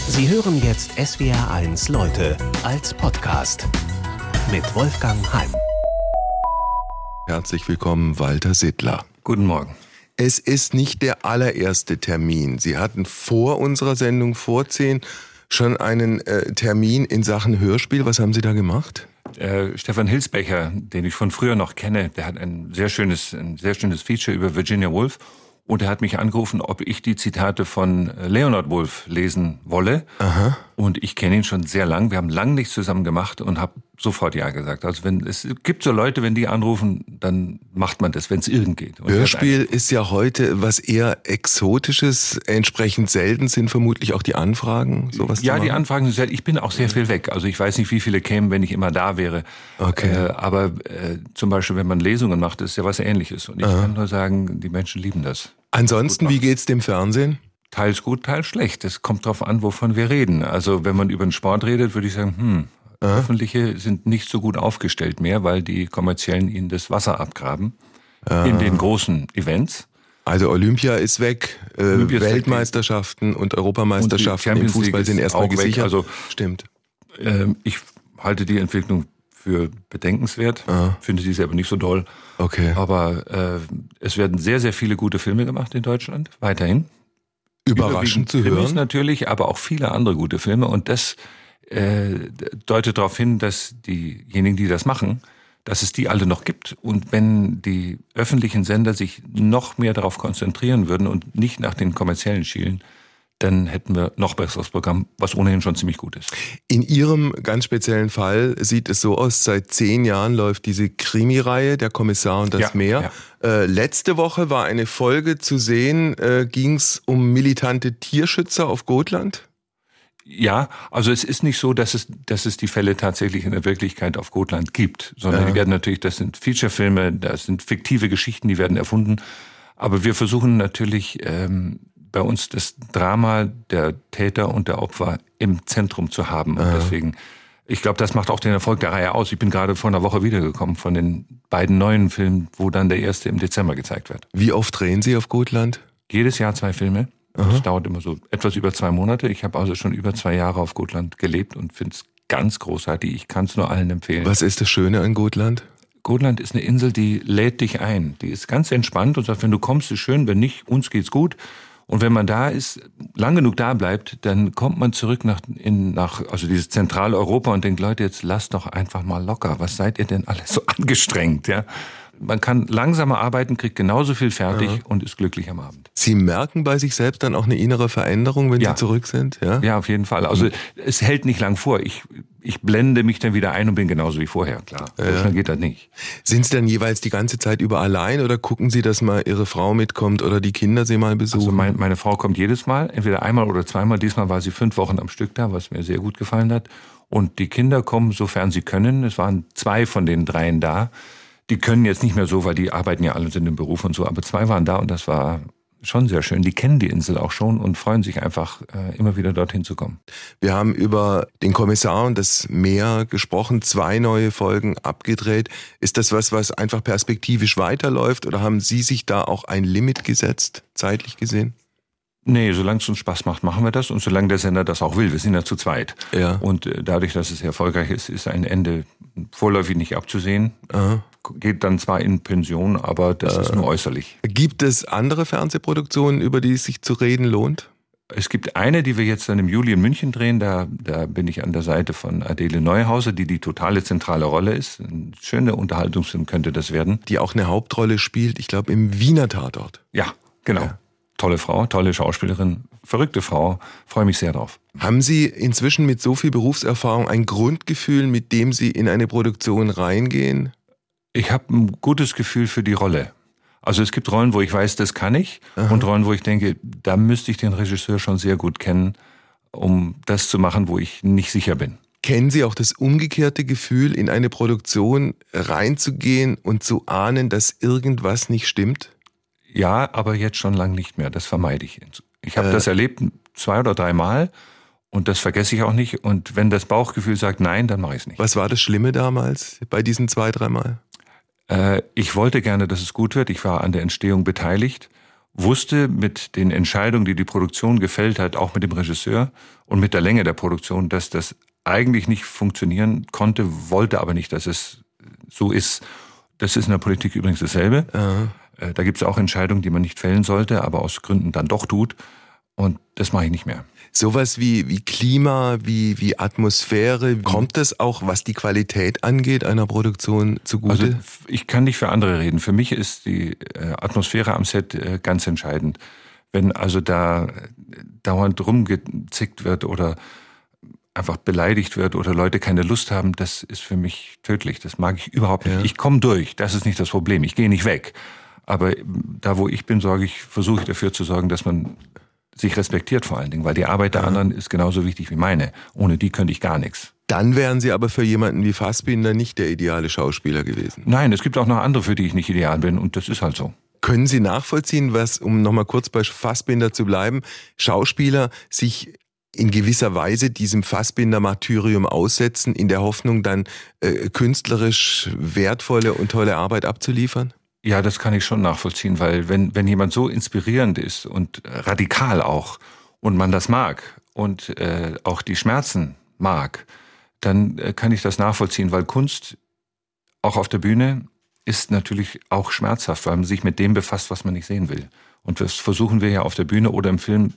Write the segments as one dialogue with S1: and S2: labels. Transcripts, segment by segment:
S1: Sie hören jetzt SWR1 Leute als Podcast mit Wolfgang Heim.
S2: Herzlich willkommen, Walter Sittler.
S3: Guten Morgen.
S2: Es ist nicht der allererste Termin. Sie hatten vor unserer Sendung, vor 10, schon einen Termin in Sachen Hörspiel. Was haben Sie da gemacht?
S3: Stefan Hilsbecher, den ich von früher noch kenne, der hat ein sehr schönes Feature über Virginia Woolf. Und er hat mich angerufen, ob ich die Zitate von Leonard Woolf lesen wolle.
S2: Aha.
S3: Und ich kenne ihn schon sehr lang. Wir haben lange nichts zusammen gemacht und habe sofort ja gesagt. Also es gibt so Leute, wenn die anrufen, dann macht man das, wenn es irgend geht. Und
S2: Hörspiel ist ja heute was eher Exotisches. Entsprechend selten sind vermutlich auch die Anfragen, sowas
S3: Ja,
S2: zu machen.
S3: die Anfragen sind selten. Ich bin auch sehr viel weg. Also ich weiß nicht, wie viele kämen, wenn ich immer da wäre.
S2: Okay.
S3: Aber zum Beispiel, wenn man Lesungen macht, ist ja was Ähnliches. Und ich kann nur sagen, die Menschen lieben das.
S2: Ansonsten, wie geht's dem Fernsehen?
S3: Teils gut, teils schlecht. Es kommt drauf an, wovon wir reden. Also wenn man über den Sport redet, würde ich sagen, Öffentliche sind nicht so gut aufgestellt mehr, weil die Kommerziellen ihnen das Wasser abgraben in den großen Events.
S2: Also Olympia ist weg, Weltmeisterschaften und Europameisterschaften im Fußball sind erstmal gesichert.
S3: Also,
S2: stimmt.
S3: Ich halte die Entwicklung für bedenkenswert, finde sie selber nicht so doll.
S2: Okay.
S3: Aber es werden sehr, sehr viele gute Filme gemacht in Deutschland, weiterhin.
S2: Überraschend zu
S3: Krimis
S2: hören.
S3: natürlich, aber auch viele andere gute Filme. Und das deutet darauf hin, dass diejenigen, die das machen, dass es die alle noch gibt. Und wenn die öffentlichen Sender sich noch mehr darauf konzentrieren würden und nicht nach den kommerziellen schielen, dann hätten wir noch besseres Programm, was ohnehin schon ziemlich gut ist.
S2: In Ihrem ganz speziellen Fall sieht es so aus, seit 10 Jahren läuft diese Krimi-Reihe, Der Kommissar und das Meer. Ja. Letzte Woche war eine Folge zu sehen, ging es um militante Tierschützer auf Gotland?
S3: Ja, also es ist nicht so, dass es die Fälle tatsächlich in der Wirklichkeit auf Gotland gibt, sondern die werden natürlich, das sind Featurefilme, das sind fiktive Geschichten, die werden erfunden. Aber wir versuchen natürlich bei uns das Drama der Täter und der Opfer im Zentrum zu haben. Und deswegen, ich glaube, das macht auch den Erfolg der Reihe aus. Ich bin gerade vor einer Woche wiedergekommen von den beiden neuen Filmen, wo dann der erste im Dezember gezeigt wird.
S2: Wie oft drehen Sie auf Gotland?
S3: Jedes Jahr 2 Filme. Das dauert immer so etwas über 2 Monate. Ich habe also schon über 2 Jahre auf Gotland gelebt und finde es ganz großartig. Ich kann es nur allen empfehlen.
S2: Was ist das Schöne an Gotland?
S3: Gotland ist eine Insel, die lädt dich ein. Die ist ganz entspannt und sagt, wenn du kommst, ist schön, wenn nicht, uns geht's gut. Und wenn man da ist, lang genug da bleibt, dann kommt man zurück nach also dieses Zentraleuropa und denkt, Leute, jetzt lasst doch einfach mal locker. Was seid ihr denn alle so angestrengt, ja? Man kann langsamer arbeiten, kriegt genauso viel fertig und ist glücklich am Abend.
S2: Sie merken bei sich selbst dann auch eine innere Veränderung, wenn Sie zurück sind? Ja?
S3: Ja, auf jeden Fall. Also es hält nicht lang vor. Ich blende mich dann wieder ein und bin genauso wie vorher, klar. So schnell geht das nicht.
S2: Sind Sie dann jeweils die ganze Zeit über allein oder gucken Sie, dass mal Ihre Frau mitkommt oder die Kinder Sie mal besuchen?
S3: Also meine Frau kommt jedes Mal, entweder einmal oder zweimal. Diesmal war sie 5 Wochen am Stück da, was mir sehr gut gefallen hat. Und die Kinder kommen, sofern sie können. Es waren 2 von den 3 da. Die können jetzt nicht mehr so, weil die arbeiten ja alle, sind im Beruf und so, aber 2 waren da und das war schon sehr schön. Die kennen die Insel auch schon und freuen sich einfach, immer wieder dorthin zu kommen.
S2: Wir haben über den Kommissar und das Meer gesprochen, 2 neue Folgen abgedreht. Ist das was einfach perspektivisch weiterläuft oder haben Sie sich da auch ein Limit gesetzt, zeitlich gesehen?
S3: Nee, solange es uns Spaß macht, machen wir das und solange der Sender das auch will. Wir sind ja zu zweit.
S2: Ja.
S3: Und dadurch, dass es erfolgreich ist, ist ein Ende vorläufig nicht abzusehen. Geht dann zwar in Pension, aber das ist nur äußerlich.
S2: Gibt es andere Fernsehproduktionen, über die es sich zu reden lohnt?
S3: Es gibt eine, die wir jetzt dann im Juli in München drehen. Da bin ich an der Seite von Adele Neuhauser, die totale zentrale Rolle ist. Ein schöner Unterhaltungsfilm könnte das werden.
S2: Die auch eine Hauptrolle spielt, ich glaube, im Wiener Tatort.
S3: Ja, genau. Ja. Tolle Frau, tolle Schauspielerin, verrückte Frau. Freue mich sehr drauf.
S2: Haben Sie inzwischen mit so viel Berufserfahrung ein Grundgefühl, mit dem Sie in eine Produktion reingehen?
S3: Ich habe ein gutes Gefühl für die Rolle. Also es gibt Rollen, wo ich weiß, das kann ich. Und Rollen, wo ich denke, da müsste ich den Regisseur schon sehr gut kennen, um das zu machen, wo ich nicht sicher bin.
S2: Kennen Sie auch das umgekehrte Gefühl, in eine Produktion reinzugehen und zu ahnen, dass irgendwas nicht stimmt?
S3: Ja, aber jetzt schon lang nicht mehr. Das vermeide ich. Ich habe das erlebt 2 oder 3 Mal und das vergesse ich auch nicht. Und wenn das Bauchgefühl sagt nein, dann mache ich es nicht.
S2: Was war das Schlimme damals bei diesen 2, 3 Mal?
S3: Ich wollte gerne, dass es gut wird. Ich war an der Entstehung beteiligt, wusste mit den Entscheidungen, die die Produktion gefällt hat, auch mit dem Regisseur und mit der Länge der Produktion, dass das eigentlich nicht funktionieren konnte, wollte aber nicht, dass es so ist. Das ist in der Politik übrigens dasselbe.
S2: Aha.
S3: Da gibt es auch Entscheidungen, die man nicht fällen sollte, aber aus Gründen dann doch tut. Und das mache ich nicht mehr.
S2: Sowas wie Klima, wie Atmosphäre, kommt das auch, was die Qualität angeht, einer Produktion zugute?
S3: Also ich kann nicht für andere reden. Für mich ist die Atmosphäre am Set ganz entscheidend. Wenn also da dauernd rumgezickt wird oder einfach beleidigt wird oder Leute keine Lust haben, das ist für mich tödlich. Das mag ich überhaupt nicht. Ja. Ich komme durch, das ist nicht das Problem. Ich gehe nicht weg. Aber da, wo ich bin, versuche ich dafür zu sorgen, dass man sich respektiert vor allen Dingen, weil die Arbeit der anderen ist genauso wichtig wie meine. Ohne die könnte ich gar nichts.
S2: Dann wären Sie aber für jemanden wie Fassbinder nicht der ideale Schauspieler gewesen.
S3: Nein, es gibt auch noch andere, für die ich nicht ideal bin und das ist halt so.
S2: Können Sie nachvollziehen, was, um nochmal kurz bei Fassbinder zu bleiben, Schauspieler sich in gewisser Weise diesem Fassbinder-Martyrium aussetzen, in der Hoffnung dann künstlerisch wertvolle und tolle Arbeit abzuliefern?
S3: Ja, das kann ich schon nachvollziehen, weil wenn jemand so inspirierend ist und radikal auch und man das mag und auch die Schmerzen mag, dann kann ich das nachvollziehen, weil Kunst auch auf der Bühne ist natürlich auch schmerzhaft, weil man sich mit dem befasst, was man nicht sehen will. Und das versuchen wir ja auf der Bühne oder im Film,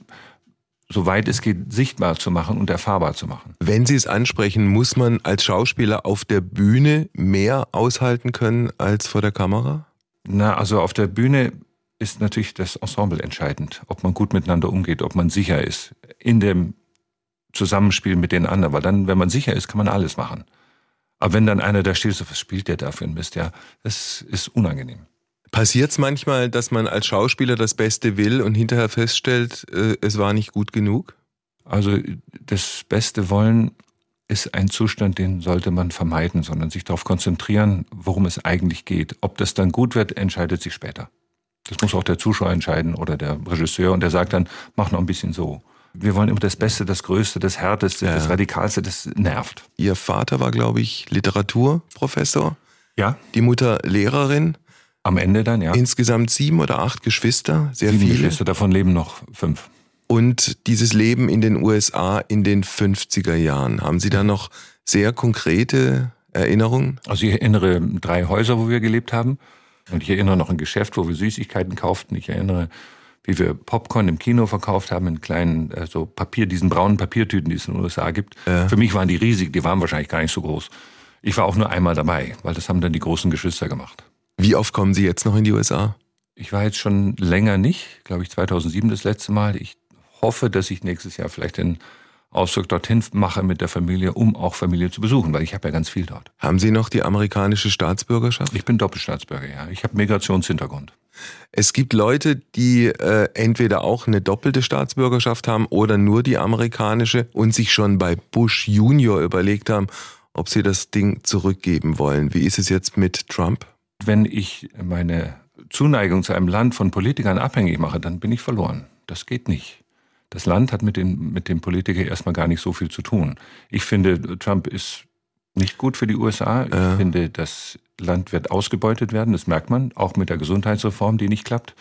S3: soweit es geht, sichtbar zu machen und erfahrbar zu machen.
S2: Wenn Sie es ansprechen, muss man als Schauspieler auf der Bühne mehr aushalten können als vor der Kamera?
S3: Na, also auf der Bühne ist natürlich das Ensemble entscheidend, ob man gut miteinander umgeht, ob man sicher ist in dem Zusammenspiel mit den anderen. Weil dann, wenn man sicher ist, kann man alles machen. Aber wenn dann einer da steht, so, was spielt der da für ein Mist? Ja, das ist unangenehm.
S2: Passiert es manchmal, dass man als Schauspieler das Beste will und hinterher feststellt, es war nicht gut genug?
S3: Also das Beste wollen ist ein Zustand, den sollte man vermeiden, sondern sich darauf konzentrieren, worum es eigentlich geht. Ob das dann gut wird, entscheidet sich später. Das muss auch der Zuschauer entscheiden oder der Regisseur und der sagt dann, mach noch ein bisschen so. Wir wollen immer das Beste, das Größte, das Härteste, das Radikalste, das nervt.
S2: Ihr Vater war, glaube ich, Literaturprofessor.
S3: Ja.
S2: Die Mutter Lehrerin.
S3: Am Ende dann, ja.
S2: Insgesamt 7 oder 8 Geschwister, sehr
S3: 7
S2: viele.
S3: Geschwister, davon leben noch 5.
S2: Und dieses Leben in den USA in den 50er Jahren, haben Sie da noch sehr konkrete Erinnerungen?
S3: Also ich erinnere 3 Häuser, wo wir gelebt haben. Und ich erinnere noch ein Geschäft, wo wir Süßigkeiten kauften. Ich erinnere, wie wir Popcorn im Kino verkauft haben in kleinen, diesen braunen Papiertüten, die es in den USA gibt. Ja. Für mich waren die riesig, die waren wahrscheinlich gar nicht so groß. Ich war auch nur einmal dabei, weil das haben dann die großen Geschwister gemacht.
S2: Wie oft kommen Sie jetzt noch in die USA?
S3: Ich war jetzt schon länger nicht, glaube ich 2007 das letzte Mal. Ich hoffe, dass ich nächstes Jahr vielleicht den Ausflug dorthin mache mit der Familie, um auch Familie zu besuchen, weil ich habe ja ganz viel dort.
S2: Haben Sie noch die amerikanische Staatsbürgerschaft?
S3: Ich bin Doppelstaatsbürger, ja. Ich habe Migrationshintergrund.
S2: Es gibt Leute, die entweder auch eine doppelte Staatsbürgerschaft haben oder nur die amerikanische und sich schon bei Bush Junior überlegt haben, ob sie das Ding zurückgeben wollen. Wie ist es jetzt mit Trump?
S3: Wenn ich meine Zuneigung zu einem Land von Politikern abhängig mache, dann bin ich verloren. Das geht nicht. Das Land hat mit dem Politiker erstmal gar nicht so viel zu tun. Ich finde, Trump ist nicht gut für die USA. Ich finde, das Land wird ausgebeutet werden. Das merkt man, auch mit der Gesundheitsreform, die nicht klappt.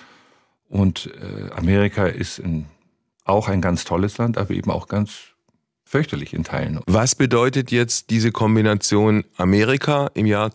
S3: Und Amerika ist auch ein ganz tolles Land, aber eben auch ganz fürchterlich in Teilen.
S2: Was bedeutet jetzt diese Kombination Amerika im Jahr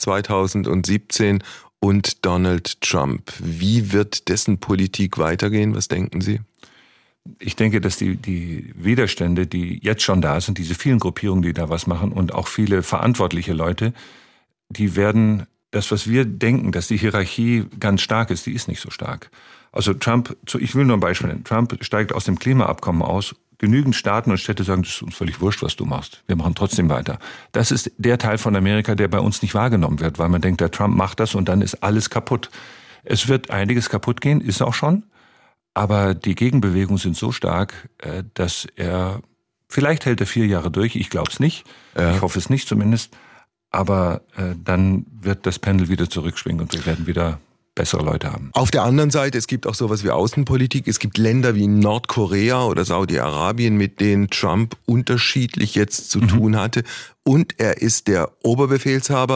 S2: 2017 und Donald Trump? Wie wird dessen Politik weitergehen? Was denken Sie?
S3: Ich denke, dass die Widerstände, die jetzt schon da sind, diese vielen Gruppierungen, die da was machen und auch viele verantwortliche Leute, die werden das, was wir denken, dass die Hierarchie ganz stark ist, die ist nicht so stark. Also Trump, ich will nur ein Beispiel nennen, Trump steigt aus dem Klimaabkommen aus, genügend Staaten und Städte sagen, das ist uns völlig wurscht, was du machst. Wir machen trotzdem weiter. Das ist der Teil von Amerika, der bei uns nicht wahrgenommen wird, weil man denkt, der Trump macht das und dann ist alles kaputt. Es wird einiges kaputt gehen, ist auch schon. Aber die Gegenbewegungen sind so stark, dass vielleicht hält er 4 Jahre durch, ich glaube es nicht, ich hoffe es nicht zumindest, aber dann wird das Pendel wieder zurückschwingen und wir werden wieder bessere Leute haben.
S2: Auf der anderen Seite, es gibt auch sowas wie Außenpolitik, es gibt Länder wie Nordkorea oder Saudi-Arabien, mit denen Trump unterschiedlich jetzt zu tun hatte und er ist der Oberbefehlshaber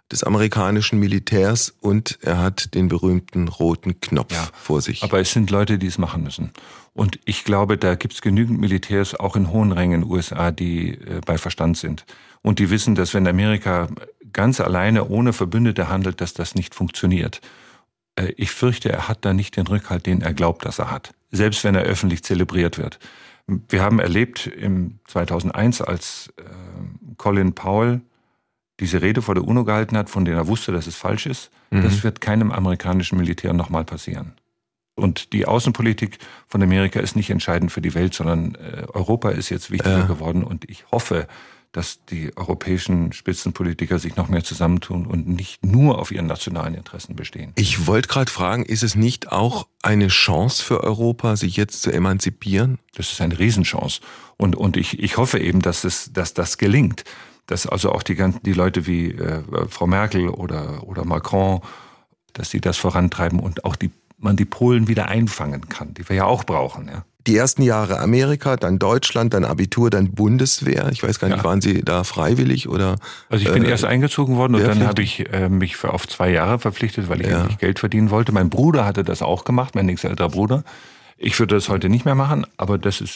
S2: des amerikanischen Militärs und er hat den berühmten roten Knopf vor sich.
S3: Aber es sind Leute, die es machen müssen. Und ich glaube, da gibt es genügend Militärs, auch in hohen Rängen in den USA, die bei Verstand sind. Und die wissen, dass wenn Amerika ganz alleine ohne Verbündete handelt, dass das nicht funktioniert. Ich fürchte, er hat da nicht den Rückhalt, den er glaubt, dass er hat. Selbst wenn er öffentlich zelebriert wird. Wir haben erlebt im 2001, als Colin Powell diese Rede vor der UNO gehalten hat, von der er wusste, dass es falsch ist. Das wird keinem amerikanischen Militär nochmal passieren. Und die Außenpolitik von Amerika ist nicht entscheidend für die Welt, sondern Europa ist jetzt wichtiger geworden. Und ich hoffe, dass die europäischen Spitzenpolitiker sich noch mehr zusammentun und nicht nur auf ihren nationalen Interessen bestehen.
S2: Ich wollte gerade fragen, ist es nicht auch eine Chance für Europa, sich jetzt zu emanzipieren?
S3: Das ist eine Riesenchance. Und ich hoffe eben, dass das gelingt. Dass also auch die Leute wie Frau Merkel oder Macron, dass sie das vorantreiben und auch man die Polen wieder einfangen kann, die wir ja auch brauchen. Ja.
S2: Die ersten Jahre Amerika, dann Deutschland, dann Abitur, dann Bundeswehr. Ich weiß gar nicht, waren Sie da freiwillig oder?
S3: Also ich bin erst eingezogen worden und dann habe ich mich auf 2 Jahre verpflichtet, weil ich endlich Geld verdienen wollte. Mein Bruder hatte das auch gemacht, mein nächster älterer Bruder. Ich würde das heute nicht mehr machen, aber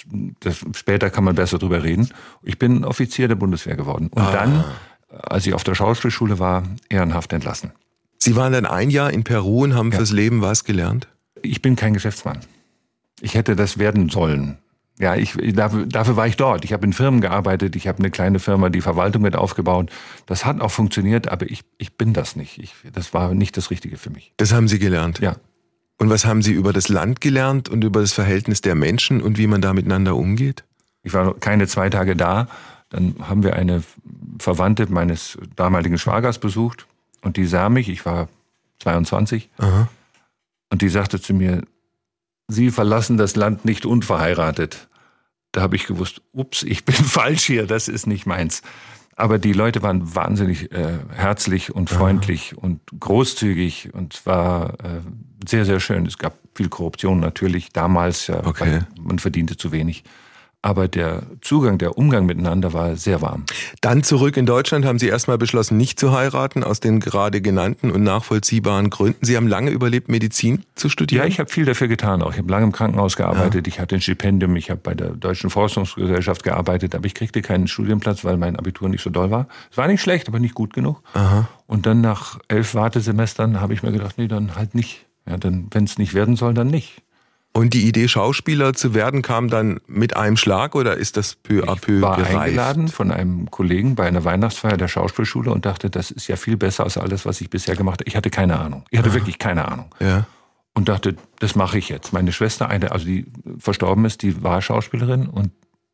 S3: später kann man besser drüber reden. Ich bin Offizier der Bundeswehr geworden. Und dann, als ich auf der Schauspielschule war, ehrenhaft entlassen.
S2: Sie waren dann 1 Jahr in Peru und haben fürs Leben was gelernt?
S3: Ich bin kein Geschäftsmann. Ich hätte das werden sollen. Ja, dafür war ich dort. Ich habe in Firmen gearbeitet, ich habe eine kleine Firma, die Verwaltung mit aufgebaut. Das hat auch funktioniert, aber ich bin das nicht. Das war nicht das Richtige für mich.
S2: Das haben Sie gelernt?
S3: Ja.
S2: Und was haben Sie über das Land gelernt und über das Verhältnis der Menschen und wie man da miteinander umgeht?
S3: Ich war keine 2 Tage da. Dann haben wir eine Verwandte meines damaligen Schwagers besucht und die sah mich, ich war 22, und die sagte zu mir, Sie verlassen das Land nicht unverheiratet. Da habe ich gewusst, ups, ich bin falsch hier, das ist nicht meins. Aber die Leute waren wahnsinnig herzlich und freundlich und großzügig und es war sehr, sehr schön. Es gab viel Korruption natürlich, damals, weil man verdiente zu wenig. Aber der Umgang miteinander war sehr warm.
S2: Dann zurück in Deutschland haben Sie erstmal beschlossen, nicht zu heiraten, aus den gerade genannten und nachvollziehbaren Gründen. Sie haben lange überlebt, Medizin zu studieren?
S3: Ja, ich habe viel dafür getan auch. Ich habe lange im Krankenhaus gearbeitet, ich hatte ein Stipendium, ich habe bei der Deutschen Forschungsgesellschaft gearbeitet, aber ich kriegte keinen Studienplatz, weil mein Abitur nicht so doll war. Es war nicht schlecht, aber nicht gut genug. Und dann nach 11 Wartesemestern habe ich mir gedacht, nee, dann halt nicht. Ja, dann, wenn es nicht werden soll, dann nicht.
S2: Und die Idee, Schauspieler zu werden, kam dann mit einem Schlag oder ist das peu à peu gereift?
S3: Ich war eingeladen von einem Kollegen bei einer Weihnachtsfeier der Schauspielschule und dachte, das ist ja viel besser als alles, was ich bisher gemacht habe. Ich hatte keine Ahnung. Ich hatte wirklich keine Ahnung.
S2: Ja.
S3: Und dachte, das mache ich jetzt. Meine Schwester, die verstorben ist, die war Schauspielerin und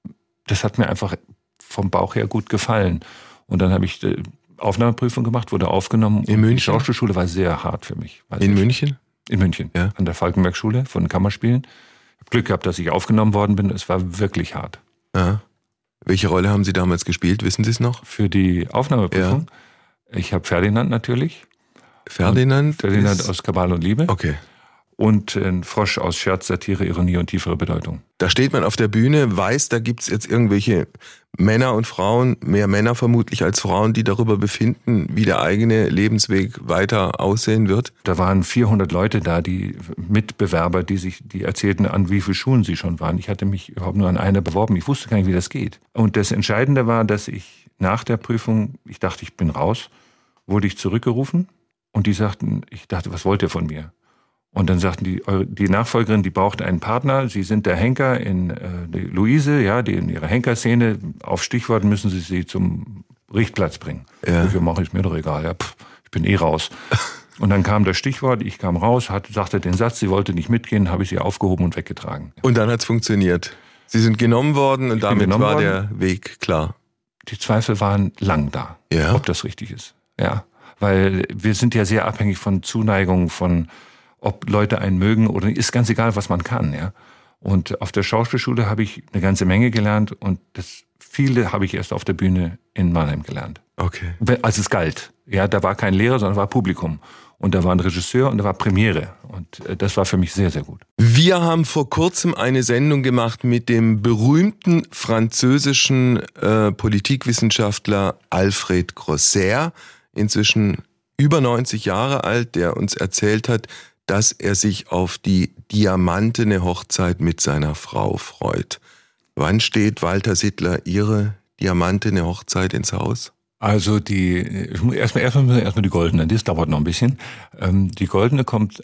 S3: das hat mir einfach vom Bauch her gut gefallen. Und dann habe ich die Aufnahmeprüfung gemacht, wurde aufgenommen.
S2: In München?
S3: Die Schauspielschule war sehr hart für mich.
S2: In München?
S3: In München, an der Falkenberg-Schule von Kammerspielen. Ich habe Glück gehabt, dass ich aufgenommen worden bin. Es war wirklich hart.
S2: Ja. Welche Rolle haben Sie damals gespielt? Wissen Sie es noch?
S3: Für die Aufnahmeprüfung? Ja. Ich habe Ferdinand natürlich.
S2: Ferdinand
S3: aus Kabal und Liebe.
S2: Okay.
S3: Und ein Frosch aus Scherz, Satire, Ironie und tiefere Bedeutung.
S2: Da steht man auf der Bühne, weiß, da gibt's jetzt irgendwelche Männer und Frauen, mehr Männer vermutlich als Frauen, die darüber befinden, wie der eigene Lebensweg weiter aussehen wird.
S3: Da waren 400 Leute da, die Mitbewerber, die erzählten, an wie vielen Schulen sie schon waren. Ich hatte mich überhaupt nur an eine beworben. Ich wusste gar nicht, wie das geht. Und das Entscheidende war, dass ich nach der Prüfung, ich dachte, ich bin raus, wurde ich zurückgerufen und die sagten, ich dachte, was wollt ihr von mir? Und dann sagten die Nachfolgerin, die braucht einen Partner. Sie sind der Henker in die Luise, ja, die in ihrer Henkerszene. Auf Stichwort müssen sie zum Richtplatz bringen. Ja. Ich mache es mir doch egal. Ja, ich bin raus. Und dann kam das Stichwort, ich kam raus, sagte den Satz, sie wollte nicht mitgehen, habe ich sie aufgehoben und weggetragen.
S2: Und dann hat's funktioniert. Sie sind genommen worden und damit war der Weg klar.
S3: Die Zweifel waren lang da, ob das richtig ist. Ja, weil wir sind ja sehr abhängig von Zuneigung, von ob Leute einen mögen oder nicht, ist ganz egal, was man kann, ja. Und auf der Schauspielschule habe ich eine ganze Menge gelernt und viele habe ich erst auf der Bühne in Mannheim gelernt.
S2: Okay.
S3: Als es galt. Ja, da war kein Lehrer, sondern war Publikum. Und da war ein Regisseur und da war Premiere. Und das war für mich sehr, sehr gut.
S2: Wir haben vor kurzem eine Sendung gemacht mit dem berühmten französischen Politikwissenschaftler Alfred Grosser, inzwischen über 90 Jahre alt, der uns erzählt hat, dass er sich auf die diamantene Hochzeit mit seiner Frau freut. Wann steht Walter Sittler Ihre diamantene Hochzeit ins Haus?
S3: Also erstmal die goldene, das dauert noch ein bisschen. Die goldene kommt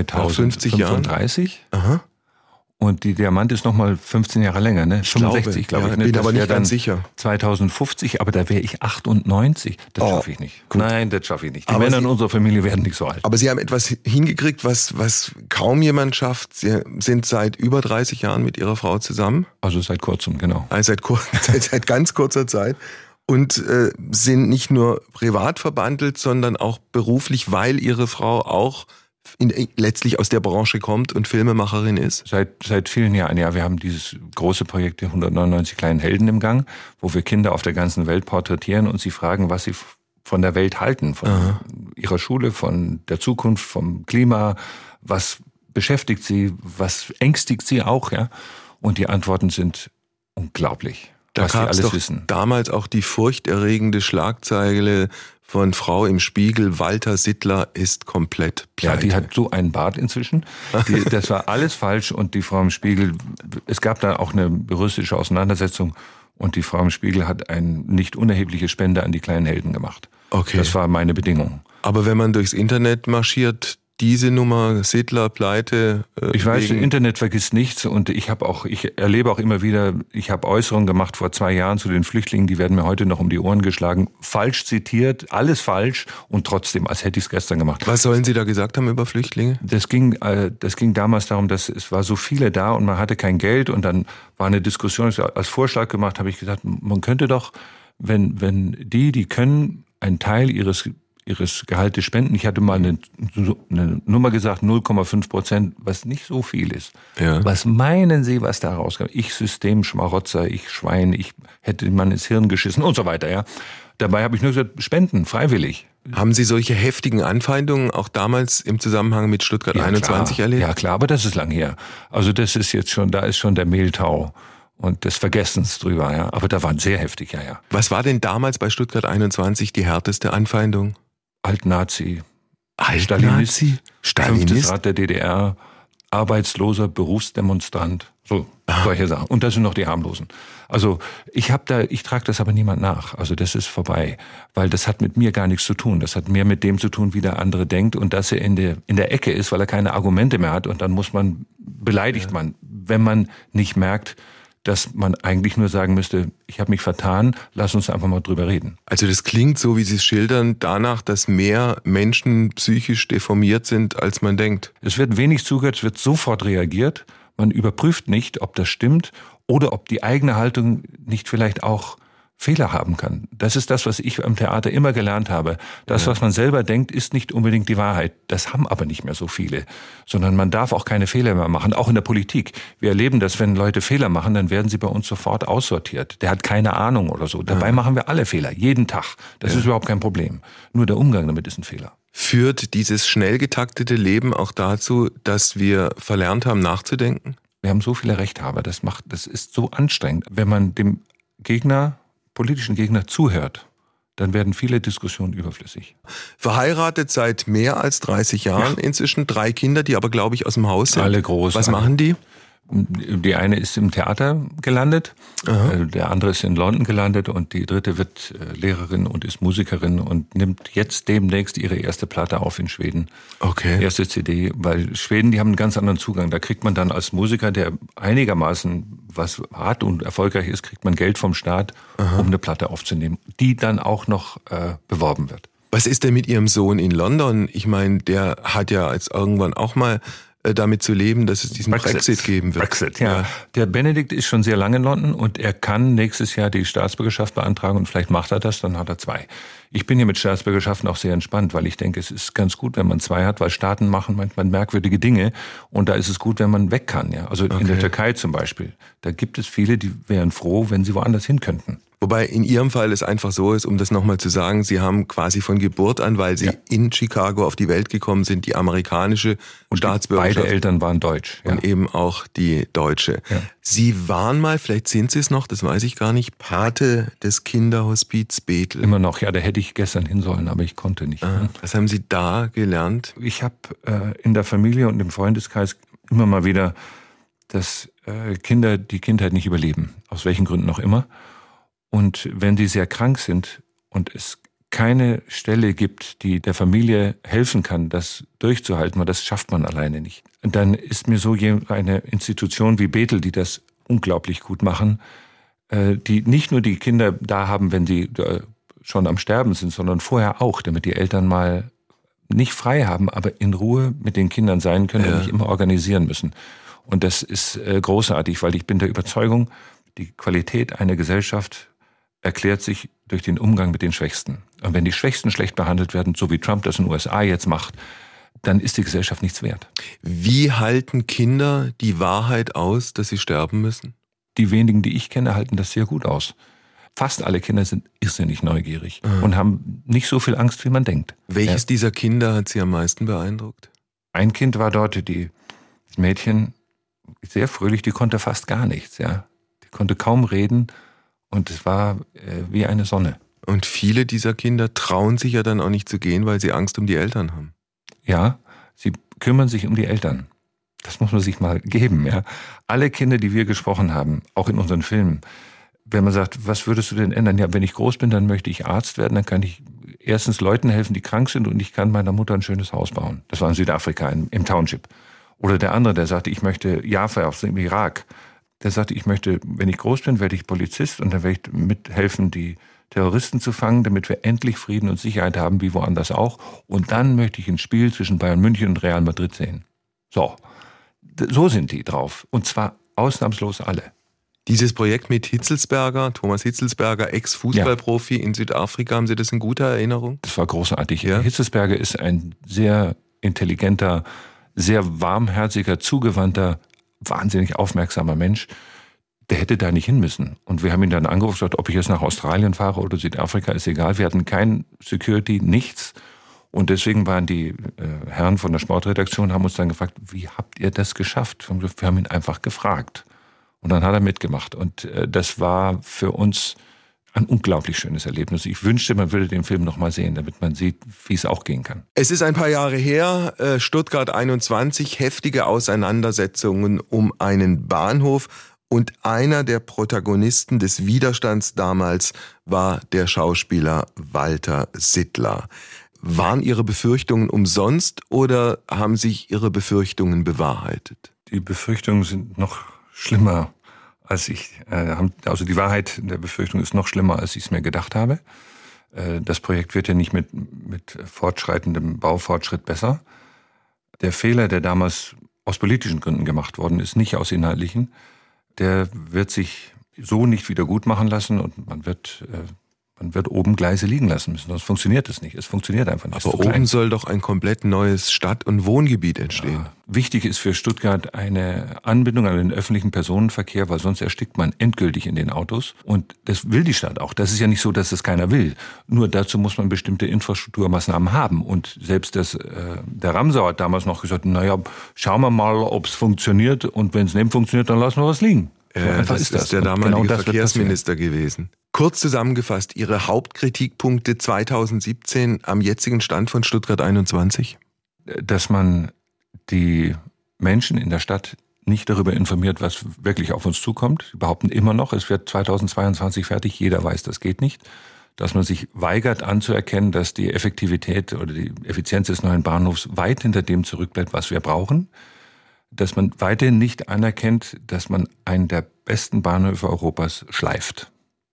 S3: 2035.
S2: Aha.
S3: Und die Diamant ist nochmal 15 Jahre länger, ne? 65, glaube ich.
S2: Ne? Bin aber nicht ganz sicher.
S3: 2050, aber da wäre ich 98. Das schaffe ich nicht.
S2: Gut.
S3: Nein, das schaffe ich nicht. Die Männer in unserer Familie werden nicht so alt.
S2: Aber Sie haben etwas hingekriegt, was kaum jemand schafft. Sie sind seit über 30 Jahren mit Ihrer Frau zusammen.
S3: Also seit kurzem, genau.
S2: Also seit ganz kurzer Zeit. Und sind nicht nur privat verbandelt, sondern auch beruflich, weil Ihre Frau auch letztlich aus der Branche kommt und Filmemacherin ist?
S3: Seit vielen Jahren, ja. Wir haben dieses große Projekt der 199 kleinen Helden im Gang, wo wir Kinder auf der ganzen Welt porträtieren und sie fragen, was sie von der Welt halten, von ihrer Schule, von der Zukunft, vom Klima, was beschäftigt sie, was ängstigt sie auch, ja. Und die Antworten sind unglaublich, was sie alles wissen.
S2: Damals auch die furchterregende Schlagzeile von Frau im Spiegel, Walter Sittler ist komplett pleite.
S3: Ja, die hat so einen Bart inzwischen. Das war alles falsch und die Frau im Spiegel, es gab da auch eine juristische Auseinandersetzung und die Frau im Spiegel hat eine nicht unerhebliche Spende an die kleinen Helden gemacht.
S2: Okay.
S3: Das war meine Bedingung.
S2: Aber wenn man durchs Internet marschiert, diese Nummer, Sittler, pleite.
S3: Ich weiß, Internet vergisst nichts und ich erlebe auch immer wieder, ich habe Äußerungen gemacht vor 2 Jahren zu den Flüchtlingen, die werden mir heute noch um die Ohren geschlagen, falsch zitiert, alles falsch und trotzdem, als hätte ich es gestern gemacht.
S2: Was sollen Sie da gesagt haben über Flüchtlinge?
S3: Das ging damals darum, dass es war so viele da und man hatte kein Geld und dann war eine Diskussion, als Vorschlag gemacht, habe ich gesagt, man könnte doch, wenn die können, einen Teil ihres Gehaltes spenden. Ich hatte mal eine Nummer gesagt, 0,5%, was nicht so viel ist.
S2: Ja.
S3: Was meinen Sie, was da rauskam? Ich Systemschmarotzer, ich Schwein, ich hätte man ins Hirn geschissen und so weiter, ja. Dabei habe ich nur gesagt, spenden, freiwillig.
S2: Haben Sie solche heftigen Anfeindungen auch damals im Zusammenhang mit Stuttgart 21 erlebt?
S3: Ja klar, aber das ist lang her. Also das ist jetzt schon, da ist schon der Mehltau und des Vergessens drüber, ja. Aber da waren sehr heftig, ja.
S2: Was war denn damals bei Stuttgart 21 die härteste Anfeindung?
S3: Altnazi,
S2: Stalinist,
S3: 5. Rad der DDR, arbeitsloser Berufsdemonstrant, solche Sachen. Und das sind noch die harmlosen. Also ich trage das aber niemand nach. Also das ist vorbei, weil das hat mit mir gar nichts zu tun. Das hat mehr mit dem zu tun, wie der andere denkt und dass er in der Ecke ist, weil er keine Argumente mehr hat und dann beleidigt man, wenn man nicht merkt, dass man eigentlich nur sagen müsste, ich habe mich vertan, lass uns einfach mal drüber reden.
S2: Also das klingt so, wie Sie es schildern, danach, dass mehr Menschen psychisch deformiert sind, als man denkt.
S3: Es wird wenig zugehört, es wird sofort reagiert. Man überprüft nicht, ob das stimmt oder ob die eigene Haltung nicht vielleicht auch Fehler haben kann. Das ist das, was ich am Theater immer gelernt habe. Das, was man selber denkt, ist nicht unbedingt die Wahrheit. Das haben aber nicht mehr so viele. Sondern man darf auch keine Fehler mehr machen, auch in der Politik. Wir erleben das, wenn Leute Fehler machen, dann werden sie bei uns sofort aussortiert. Der hat keine Ahnung oder so. Dabei machen wir alle Fehler, jeden Tag. Das ist überhaupt kein Problem. Nur der Umgang damit ist ein Fehler.
S2: Führt dieses schnell getaktete Leben auch dazu, dass wir verlernt haben, nachzudenken?
S3: Wir haben so viele Rechthaber. Das ist so anstrengend. Wenn man dem politischen Gegner zuhört, dann werden viele Diskussionen überflüssig.
S2: Verheiratet seit mehr als 30 Jahren, inzwischen 3 Kinder, die aber, glaube ich, aus dem Haus sind.
S3: Alle groß.
S2: Was machen die?
S3: Die eine ist im Theater gelandet, der andere ist in London gelandet und die dritte wird Lehrerin und ist Musikerin und nimmt jetzt demnächst ihre erste Platte auf in Schweden.
S2: Okay.
S3: Erste CD, weil Schweden, die haben einen ganz anderen Zugang. Da kriegt man dann als Musiker, der einigermaßen was hat und erfolgreich ist, kriegt man Geld vom Staat, um eine Platte aufzunehmen, die dann auch noch beworben wird.
S2: Was ist denn mit Ihrem Sohn in London? Ich meine, der hat ja jetzt irgendwann auch mal damit zu leben, dass es diesen Brexit geben wird.
S3: Brexit, ja. Der Benedikt ist schon sehr lange in London und er kann nächstes Jahr die Staatsbürgerschaft beantragen und vielleicht macht er das, dann hat er 2. Ich bin hier mit Staatsbürgerschaften auch sehr entspannt, weil ich denke, es ist ganz gut, wenn man 2 hat, weil Staaten machen manchmal merkwürdige Dinge und da ist es gut, wenn man weg kann. Ja. Also in der Türkei zum Beispiel, da gibt es viele, die wären froh, wenn sie woanders hin könnten.
S2: Wobei in Ihrem Fall es einfach so ist, um das nochmal zu sagen, Sie haben quasi von Geburt an, weil Sie in Chicago auf die Welt gekommen sind, die amerikanische Staatsbürgerschaft.
S3: Beide Eltern waren deutsch.
S2: Und eben auch die deutsche. Ja. Sie waren mal, vielleicht sind Sie es noch, das weiß ich gar nicht, Pate des Kinderhospiz Bethel.
S3: Immer noch, ja, da hätte ich gestern hin sollen, aber ich konnte nicht.
S2: Was haben Sie da gelernt?
S3: Ich habe in der Familie und im Freundeskreis immer mal wieder, dass Kinder die Kindheit nicht überleben, aus welchen Gründen auch immer. Und wenn die sehr krank sind und es keine Stelle gibt, die der Familie helfen kann, das durchzuhalten, weil das schafft man alleine nicht, dann ist mir so eine Institution wie Bethel, die das unglaublich gut machen, die nicht nur die Kinder da haben, wenn die schon am Sterben sind, sondern vorher auch, damit die Eltern mal nicht frei haben, aber in Ruhe mit den Kindern sein können und nicht immer organisieren müssen. Und das ist großartig, weil ich bin der Überzeugung, die Qualität einer Gesellschaft erklärt sich durch den Umgang mit den Schwächsten. Und wenn die Schwächsten schlecht behandelt werden, so wie Trump das in den USA jetzt macht, dann ist die Gesellschaft nichts wert.
S2: Wie halten Kinder die Wahrheit aus, dass sie sterben müssen?
S3: Die wenigen, die ich kenne, halten das sehr gut aus. Fast alle Kinder sind irrsinnig neugierig und haben nicht so viel Angst, wie man denkt.
S2: Welches dieser Kinder hat Sie am meisten beeindruckt?
S3: Ein Kind war dort, das Mädchen, sehr fröhlich, die konnte fast gar nichts. Ja. Die konnte kaum reden. Und es war wie eine Sonne.
S2: Und viele dieser Kinder trauen sich ja dann auch nicht zu gehen, weil sie Angst um die Eltern haben.
S3: Ja, sie kümmern sich um die Eltern. Das muss man sich mal geben. Ja. Alle Kinder, die wir gesprochen haben, auch in unseren Filmen, wenn man sagt, was würdest du denn ändern? Ja, wenn ich groß bin, dann möchte ich Arzt werden, dann kann ich erstens Leuten helfen, die krank sind und ich kann meiner Mutter ein schönes Haus bauen. Das war in Südafrika, im Township. Oder der andere, der sagte, ich möchte Jaffa aus dem Irak. Der sagte, ich möchte, wenn ich groß bin, werde ich Polizist und dann werde ich mithelfen, die Terroristen zu fangen, damit wir endlich Frieden und Sicherheit haben, wie woanders auch. Und dann möchte ich ein Spiel zwischen Bayern München und Real Madrid sehen. So sind die drauf. Und zwar ausnahmslos alle.
S2: Dieses Projekt mit Hitzelsberger, Thomas Hitzelsberger, Ex-Fußballprofi in Südafrika, haben Sie das in guter Erinnerung?
S3: Das war großartig. Ja. Hitzelsberger ist ein sehr intelligenter, sehr warmherziger, zugewandter, wahnsinnig aufmerksamer Mensch, der hätte da nicht hin müssen. Und wir haben ihn dann angerufen und gesagt, ob ich jetzt nach Australien fahre oder Südafrika, ist egal. Wir hatten kein Security, nichts. Und deswegen waren die Herren von der Sportredaktion, haben uns dann gefragt, wie habt ihr das geschafft? Wir haben ihn einfach gefragt. Und dann hat er mitgemacht. Und das war für uns ein unglaublich schönes Erlebnis. Ich wünschte, man würde den Film noch mal sehen, damit man sieht, wie es auch gehen kann.
S2: Es ist ein paar Jahre her, Stuttgart 21, heftige Auseinandersetzungen um einen Bahnhof. Und einer der Protagonisten des Widerstands damals war der Schauspieler Walter Sittler. Waren Ihre Befürchtungen umsonst oder haben sich Ihre Befürchtungen bewahrheitet?
S3: Die Befürchtungen sind noch schlimmer, als also die Wahrheit der Befürchtung ist noch schlimmer, als ich es mir gedacht habe. Das Projekt wird ja nicht mit fortschreitendem Baufortschritt besser. Der Fehler, der damals aus politischen Gründen gemacht worden ist, nicht aus inhaltlichen, der wird sich so nicht wieder gut machen lassen und man wird oben Gleise liegen lassen müssen, sonst funktioniert es nicht. Es funktioniert einfach nicht.
S2: Aber oben soll doch ein komplett neues Stadt- und Wohngebiet entstehen.
S3: Ja. Wichtig ist für Stuttgart eine Anbindung an den öffentlichen Personenverkehr, weil sonst erstickt man endgültig in den Autos. Und das will die Stadt auch. Das ist ja nicht so, dass das keiner will. Nur dazu muss man bestimmte Infrastrukturmaßnahmen haben. Und selbst der Ramsau hat damals noch gesagt, naja, schauen wir mal, ob es funktioniert. Und wenn es nicht funktioniert, dann lassen wir was liegen.
S2: Das ist der damalige Verkehrsminister gewesen. Kurz zusammengefasst, Ihre Hauptkritikpunkte 2017 am jetzigen Stand von Stuttgart 21?
S3: Dass man die Menschen in der Stadt nicht darüber informiert, was wirklich auf uns zukommt. Sie behaupten immer noch, es wird 2022 fertig, jeder weiß, das geht nicht. Dass man sich weigert anzuerkennen, dass die Effektivität oder die Effizienz des neuen Bahnhofs weit hinter dem zurückbleibt, was wir brauchen. Dass man weiterhin nicht anerkennt, dass man einen der besten Bahnhöfe Europas schleift.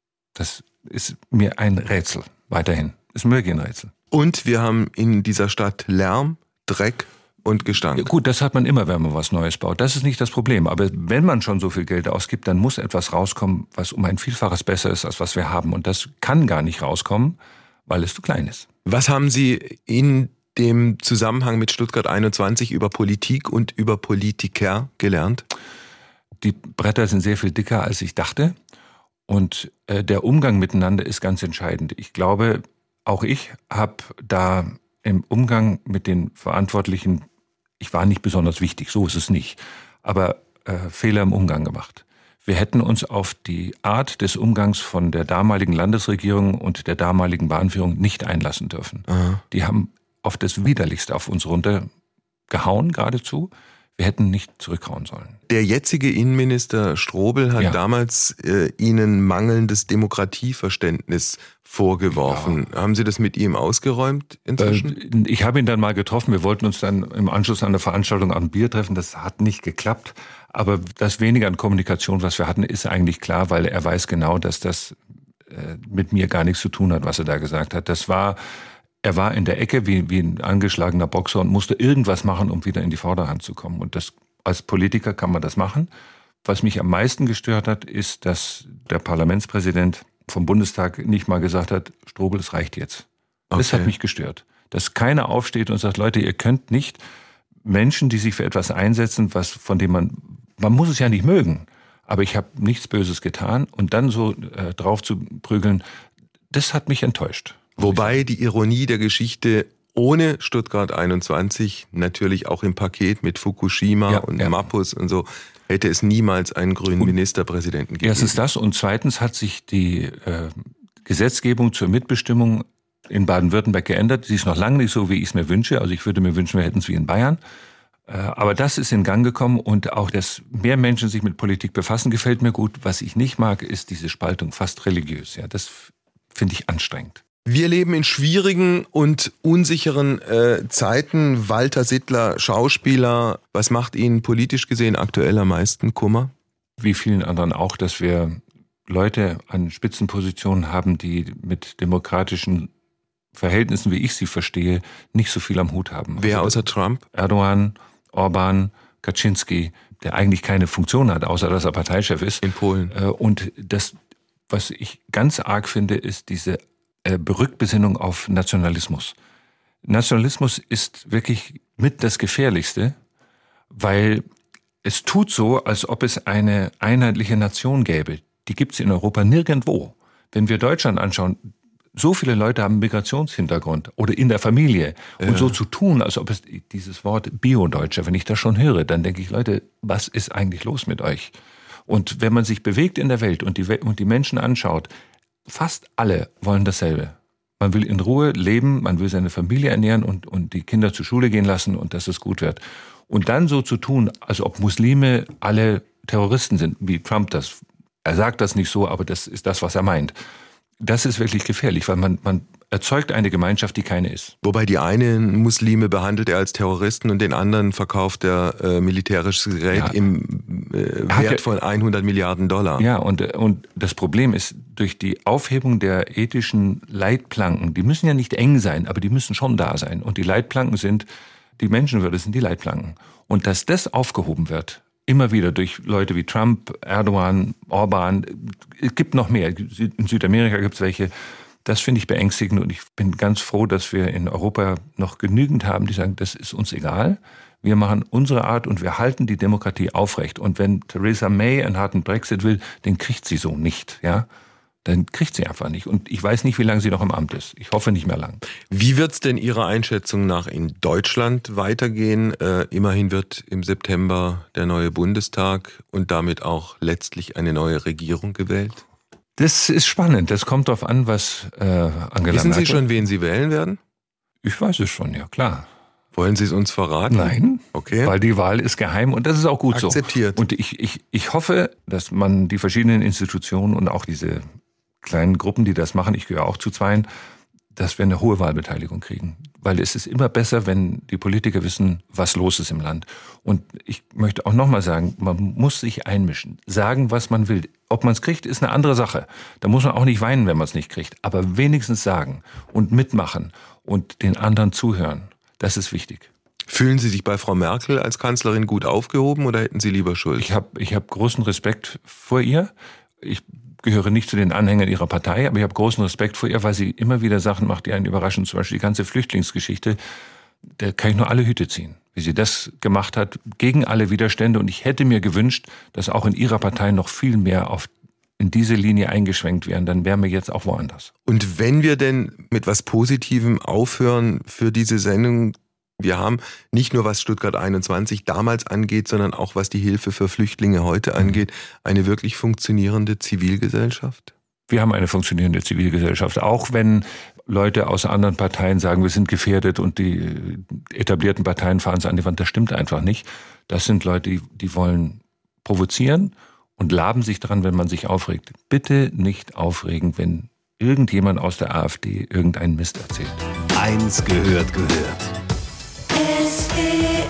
S3: Das ist mir ein Rätsel, weiterhin. Ist mir wirklich ein Rätsel.
S2: Und wir haben in dieser Stadt Lärm, Dreck und Gestank.
S3: Ja, gut, das hat man immer, wenn man was Neues baut. Das ist nicht das Problem. Aber wenn man schon so viel Geld ausgibt, dann muss etwas rauskommen, was um ein Vielfaches besser ist, als was wir haben. Und das kann gar nicht rauskommen, weil es zu klein ist.
S2: Was haben Sie in dem Zusammenhang mit Stuttgart 21 über Politik und über Politiker gelernt?
S3: Die Bretter sind sehr viel dicker, als ich dachte. Und der Umgang miteinander ist ganz entscheidend. Ich glaube, auch ich habe da im Umgang mit den Verantwortlichen, ich war nicht besonders wichtig, so ist es nicht, aber Fehler im Umgang gemacht. Wir hätten uns auf die Art des Umgangs von der damaligen Landesregierung und der damaligen Bahnführung nicht einlassen dürfen. Aha. Die haben auf das Widerlichste auf uns runtergehauen geradezu. Wir hätten nicht zurückhauen sollen.
S2: Der jetzige Innenminister Strobel hat damals Ihnen mangelndes Demokratieverständnis vorgeworfen. Ja. Haben Sie das mit ihm ausgeräumt inzwischen?
S3: Ich habe ihn dann mal getroffen. Wir wollten uns dann im Anschluss an der Veranstaltung am Bier treffen. Das hat nicht geklappt. Aber das Wenige an Kommunikation, was wir hatten, ist eigentlich klar, weil er weiß genau, dass das mit mir gar nichts zu tun hat, was er da gesagt hat. Er war in der Ecke wie ein angeschlagener Boxer und musste irgendwas machen, um wieder in die Vorderhand zu kommen. Und als Politiker kann man das machen. Was mich am meisten gestört hat, ist, dass der Parlamentspräsident vom Bundestag nicht mal gesagt hat, Strobel, es reicht jetzt. Okay. Das hat mich gestört. Dass keiner aufsteht und sagt, Leute, ihr könnt nicht Menschen, die sich für etwas einsetzen, von dem man muss es ja nicht mögen, aber ich habe nichts Böses getan und dann so drauf zu prügeln, das hat mich enttäuscht.
S2: Wobei die Ironie der Geschichte ohne Stuttgart 21 natürlich auch im Paket mit Fukushima und Mappus und so hätte es niemals einen grünen Ministerpräsidenten gegeben.
S3: Erstens das und zweitens hat sich die Gesetzgebung zur Mitbestimmung in Baden-Württemberg geändert. Sie ist noch lange nicht so, wie ich es mir wünsche. Also ich würde mir wünschen, wir hätten es wie in Bayern. Aber das ist in Gang gekommen und auch, dass mehr Menschen sich mit Politik befassen, gefällt mir gut. Was ich nicht mag, ist diese Spaltung, fast religiös. Ja, das finde ich anstrengend.
S2: Wir leben in schwierigen und unsicheren Zeiten. Walter Sittler, Schauspieler. Was macht Ihnen politisch gesehen aktuell am meisten Kummer?
S3: Wie vielen anderen auch, dass wir Leute an Spitzenpositionen haben, die mit demokratischen Verhältnissen, wie ich sie verstehe, nicht so viel am Hut haben.
S2: Wer außer Trump?
S3: Erdogan, Orban, Kaczynski, der eigentlich keine Funktion hat, außer dass er Parteichef ist.
S2: In Polen.
S3: Und das, was ich ganz arg finde, ist diese Rückbesinnung auf Nationalismus. Nationalismus ist wirklich mit das Gefährlichste, weil es tut so, als ob es eine einheitliche Nation gäbe. Die gibt es in Europa nirgendwo. Wenn wir Deutschland anschauen, so viele Leute haben Migrationshintergrund oder in der Familie. Und so zu tun, als ob es dieses Wort Bio-Deutscher, wenn ich das schon höre, dann denke ich, Leute, was ist eigentlich los mit euch? Und wenn man sich bewegt in der Welt und die Menschen anschaut, fast alle wollen dasselbe. Man will in Ruhe leben, man will seine Familie ernähren und die Kinder zur Schule gehen lassen und dass es gut wird. Und dann so zu tun, als ob Muslime alle Terroristen sind, wie Trump das. Er sagt das nicht so, aber das ist das, was er meint. Das ist wirklich gefährlich, weil man erzeugt eine Gemeinschaft, die keine ist.
S2: Wobei die einen Muslime behandelt er als Terroristen und den anderen verkauft er militärisches Gerät im Wert von 100 Milliarden $.
S3: Ja, und das Problem ist, durch die Aufhebung der ethischen Leitplanken, die müssen ja nicht eng sein, aber die müssen schon da sein. Und die Leitplanken sind, die Menschenwürde sind die Leitplanken. Und dass das aufgehoben wird, immer wieder durch Leute wie Trump, Erdogan, Orban, es gibt noch mehr. In Südamerika gibt es welche. Das finde ich beängstigend und ich bin ganz froh, dass wir in Europa noch genügend haben, die sagen, das ist uns egal. Wir machen unsere Art und wir halten die Demokratie aufrecht. Und wenn Theresa May einen harten Brexit will, den kriegt sie so nicht, ja. Dann kriegt sie einfach nicht. Und ich weiß nicht, wie lange sie noch im Amt ist. Ich hoffe nicht mehr lang.
S2: Wie wird es denn Ihrer Einschätzung nach in Deutschland weitergehen? Immerhin wird im September der neue Bundestag und damit auch letztlich eine neue Regierung gewählt.
S3: Das ist spannend. Das kommt darauf an, was Angela Merkel...
S2: Wissen Sie schon, wen Sie wählen werden?
S3: Ich weiß es schon, ja klar.
S2: Wollen Sie es uns verraten?
S3: Nein,
S2: okay.
S3: Weil die Wahl ist geheim und das ist auch gut so.
S2: Akzeptiert.
S3: Und ich hoffe, dass man die verschiedenen Institutionen und auch diese kleinen Gruppen, die das machen, ich gehöre auch zu zweien, dass wir eine hohe Wahlbeteiligung kriegen. Weil es ist immer besser, wenn die Politiker wissen, was los ist im Land. Und ich möchte auch nochmal sagen, man muss sich einmischen, sagen, was man will. Ob man es kriegt, ist eine andere Sache. Da muss man auch nicht weinen, wenn man es nicht kriegt. Aber wenigstens sagen und mitmachen und den anderen zuhören. Das ist wichtig.
S2: Fühlen Sie sich bei Frau Merkel als Kanzlerin gut aufgehoben oder hätten Sie lieber Schuld?
S3: Ich hab großen Respekt vor ihr. Ich gehöre nicht zu den Anhängern ihrer Partei, aber ich habe großen Respekt vor ihr, weil sie immer wieder Sachen macht, die einen überraschen. Zum Beispiel die ganze Flüchtlingsgeschichte, da kann ich nur alle Hüte ziehen, wie sie das gemacht hat, gegen alle Widerstände. Und ich hätte mir gewünscht, dass auch in ihrer Partei noch viel mehr in diese Linie eingeschwenkt wären, dann wären wir jetzt auch woanders.
S2: Und wenn wir denn mit was Positivem aufhören für diese Sendung, wir haben nicht nur was Stuttgart 21 damals angeht, sondern auch was die Hilfe für Flüchtlinge heute angeht, eine wirklich funktionierende Zivilgesellschaft?
S3: Wir haben eine funktionierende Zivilgesellschaft, auch wenn Leute aus anderen Parteien sagen, wir sind gefährdet und die etablierten Parteien fahren es an die Wand. Das stimmt einfach nicht. Das sind Leute, die wollen provozieren und laben sich dran, wenn man sich aufregt. Bitte nicht aufregen, wenn irgendjemand aus der AfD irgendeinen Mist erzählt.
S1: Eins gehört.
S4: SWR